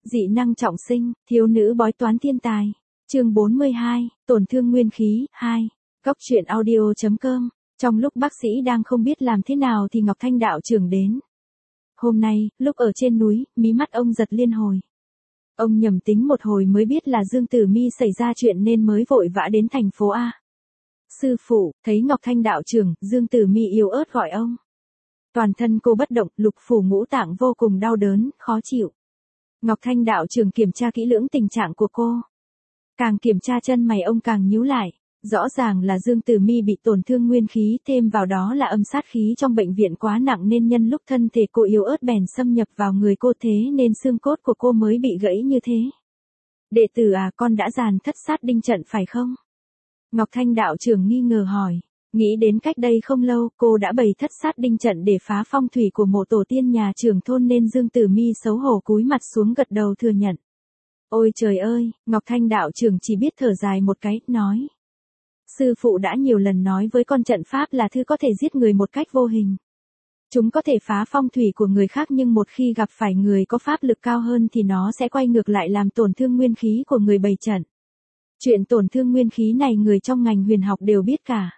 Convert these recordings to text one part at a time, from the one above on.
Dị năng trọng sinh, thiếu nữ bói toán thiên tài. Chương 42, tổn thương nguyên khí, 2. Góc truyện audio.com. Trong lúc bác sĩ đang không biết làm thế nào thì Ngọc Thanh đạo trưởng đến. Hôm nay, lúc ở trên núi, mí mắt ông giật liên hồi. Ông nhầm tính một hồi mới biết là Dương Tử Mi xảy ra chuyện nên mới vội vã đến thành phố A. Sư phụ, thấy Ngọc Thanh đạo trưởng, Dương Tử Mi yếu ớt gọi ông. Toàn thân cô bất động, lục phủ ngũ tạng vô cùng đau đớn, khó chịu. Ngọc Thanh đạo trưởng kiểm tra kỹ lưỡng tình trạng của cô. Càng kiểm tra chân mày ông càng nhíu lại. Rõ ràng là Dương Tử Mi bị tổn thương nguyên khí, thêm vào đó là âm sát khí trong bệnh viện quá nặng nên nhân lúc thân thể cô yếu ớt bèn xâm nhập vào người cô, thế nên xương cốt của cô mới bị gãy như thế. Đệ tử à, con đã dàn thất sát đinh trận phải không? Ngọc Thanh đạo trưởng nghi ngờ hỏi. Nghĩ đến cách đây không lâu, cô đã bày thất sát đinh trận để phá phong thủy của mộ tổ tiên nhà trưởng thôn nên Dương Tử Mi xấu hổ cúi mặt xuống gật đầu thừa nhận. Ôi trời ơi, Ngọc Thanh đạo trưởng chỉ biết thở dài một cái, nói. Sư phụ đã nhiều lần nói với con trận pháp là thứ có thể giết người một cách vô hình. Chúng có thể phá phong thủy của người khác nhưng một khi gặp phải người có pháp lực cao hơn thì nó sẽ quay ngược lại làm tổn thương nguyên khí của người bày trận. Chuyện tổn thương nguyên khí này người trong ngành huyền học đều biết cả.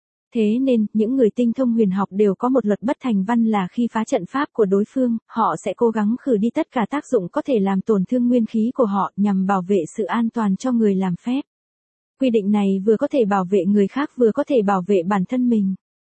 Thế nên, những người tinh thông huyền học đều có một luật bất thành văn là khi phá trận pháp của đối phương, họ sẽ cố gắng khử đi tất cả tác dụng có thể làm tổn thương nguyên khí của họ nhằm bảo vệ sự an toàn cho người làm phép. Quy định này vừa có thể bảo vệ người khác vừa có thể bảo vệ bản thân mình.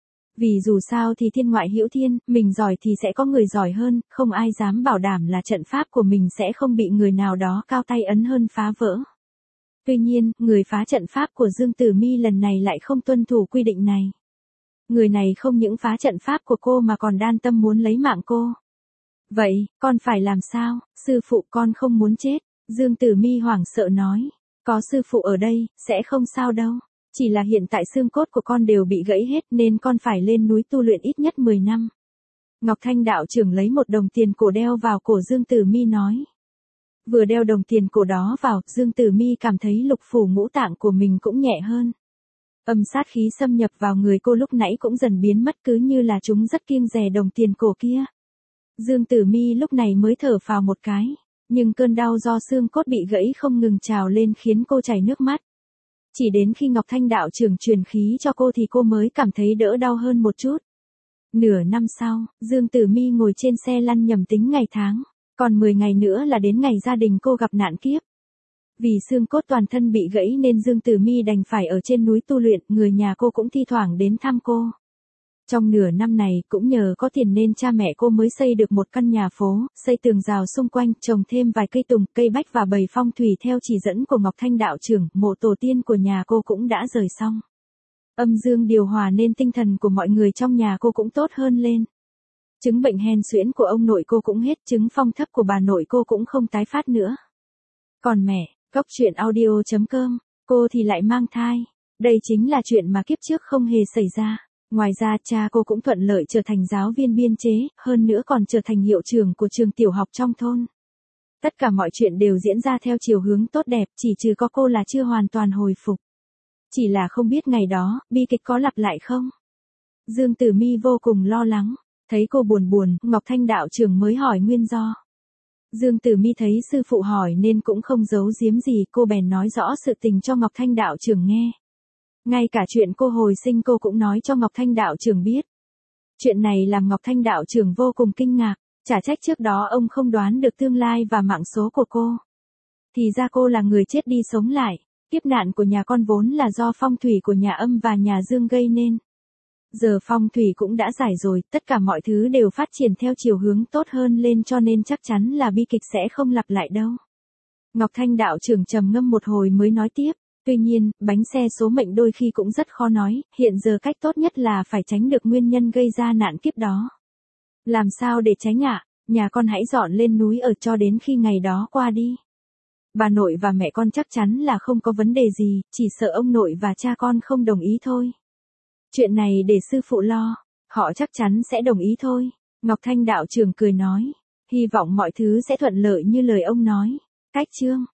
Vì dù sao thì thiên ngoại hữu thiên, mình giỏi thì sẽ có người giỏi hơn, không ai dám bảo đảm là trận pháp của mình sẽ không bị người nào đó cao tay ấn hơn phá vỡ. Tuy nhiên, người phá trận pháp của Dương Tử Mi lần này lại không tuân thủ quy định này. Người này không những phá trận pháp của cô mà còn đan tâm muốn lấy mạng cô. Vậy, con phải làm sao? Sư phụ, con không muốn chết. Dương Tử Mi hoảng sợ nói. Có sư phụ ở đây, sẽ không sao đâu. Chỉ là hiện tại xương cốt của con đều bị gãy hết nên con phải lên núi tu luyện ít nhất 10 năm. Ngọc Thanh đạo trưởng lấy một đồng tiền cổ đeo vào cổ Dương Tử Mi nói. Vừa đeo đồng tiền cổ đó vào, Dương Tử Mi cảm thấy lục phủ ngũ tạng của mình cũng nhẹ hơn. Âm sát khí xâm nhập vào người cô lúc nãy cũng dần biến mất, cứ như là chúng rất kiêng dè đồng tiền cổ kia. Dương Tử Mi lúc này mới thở phào một cái. Nhưng cơn đau do xương cốt bị gãy không ngừng trào lên khiến cô chảy nước mắt. Chỉ đến khi Ngọc Thanh đạo trưởng truyền khí cho cô thì cô mới cảm thấy đỡ đau hơn một chút. Nửa năm sau, Dương Tử Mi ngồi trên xe lăn nhẩm tính ngày tháng. Còn 10 ngày nữa là đến ngày gia đình cô gặp nạn kiếp. Vì xương cốt toàn thân bị gãy nên Dương Tử Mi đành phải ở trên núi tu luyện, người nhà cô cũng thi thoảng đến thăm cô. Trong nửa năm này, cũng nhờ có tiền nên cha mẹ cô mới xây được một căn nhà phố, xây tường rào xung quanh, trồng thêm vài cây tùng, cây bách và bày phong thủy theo chỉ dẫn của Ngọc Thanh đạo trưởng, mộ tổ tiên của nhà cô cũng đã rời xong. Âm dương điều hòa nên tinh thần của mọi người trong nhà cô cũng tốt hơn lên. Chứng bệnh hen suyễn của ông nội cô cũng hết, chứng phong thấp của bà nội cô cũng không tái phát nữa. Còn mẹ, góc truyện audio.com, cô thì lại mang thai. Đây chính là chuyện mà kiếp trước không hề xảy ra. Ngoài ra cha cô cũng thuận lợi trở thành giáo viên biên chế, hơn nữa còn trở thành hiệu trưởng của trường tiểu học trong thôn. Tất cả mọi chuyện đều diễn ra theo chiều hướng tốt đẹp, chỉ trừ có cô là chưa hoàn toàn hồi phục. Chỉ là không biết ngày đó, bi kịch có lặp lại không? Dương Tử Mi vô cùng lo lắng. Thấy cô buồn, Ngọc Thanh đạo trưởng mới hỏi nguyên do. Dương Tử Mi thấy sư phụ hỏi nên cũng không giấu giếm gì, cô bèn nói rõ sự tình cho Ngọc Thanh đạo trưởng nghe. Ngay cả chuyện cô hồi sinh cô cũng nói cho Ngọc Thanh đạo trưởng biết. Chuyện này làm Ngọc Thanh đạo trưởng vô cùng kinh ngạc, chả trách trước đó ông không đoán được tương lai và mạng số của cô. Thì ra cô là người chết đi sống lại, kiếp nạn của nhà con vốn là do phong thủy của nhà Âm và nhà Dương gây nên. Giờ phong thủy cũng đã giải rồi, tất cả mọi thứ đều phát triển theo chiều hướng tốt hơn lên cho nên chắc chắn là bi kịch sẽ không lặp lại đâu. Ngọc Thanh đạo trưởng trầm ngâm một hồi mới nói tiếp. Tuy nhiên, bánh xe số mệnh đôi khi cũng rất khó nói, hiện giờ cách tốt nhất là phải tránh được nguyên nhân gây ra nạn kiếp đó. Làm sao để tránh ạ? Nhà con hãy dọn lên núi ở cho đến khi ngày đó qua đi. Bà nội và mẹ con chắc chắn là không có vấn đề gì, chỉ sợ ông nội và cha con không đồng ý thôi. Chuyện này để sư phụ lo, họ chắc chắn sẽ đồng ý thôi. Ngọc Thanh đạo trưởng cười nói, hy vọng mọi thứ sẽ thuận lợi như lời ông nói. Cách chương